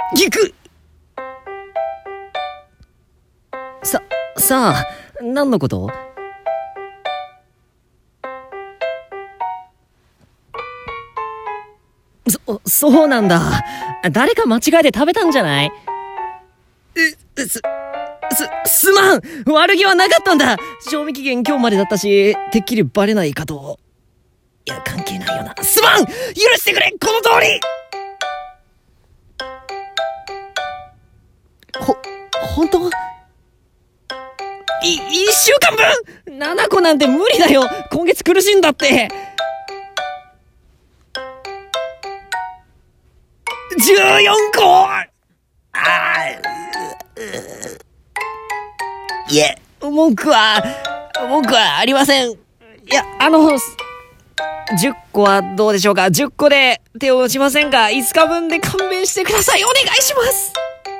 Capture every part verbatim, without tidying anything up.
ぎくさ、さあ、何のこと？そ、そうなんだ。誰か間違えて食べたんじゃない？え、す、す、すまん！悪気はなかったんだ！賞味期限今日までだったし、てっきりバレないかと。いや、関係ないよな。すまん！許してくれ！この通り！ほ、ほんと？い、一週間分！ななこなんて無理だよ！今月苦しいんだって！じゅうよんこ！ああ、いえ、文句は、文句はありません。いや、あの、じゅっこはどうでしょうか？ じゅっ 個で手を打ちませんか？ いつかぶんで勘弁してください。お願いします。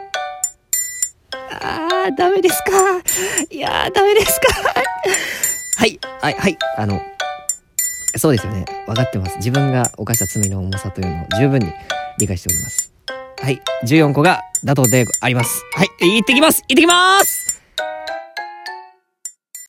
あー、ダメですか。いやー、ダメですか。はい、はい、はい、あの、そうですよね。分かってます。自分が犯した罪の重さというのを十分に理解しております。はい、じゅうよんこが妥当であります。はい、行ってきます行ってきます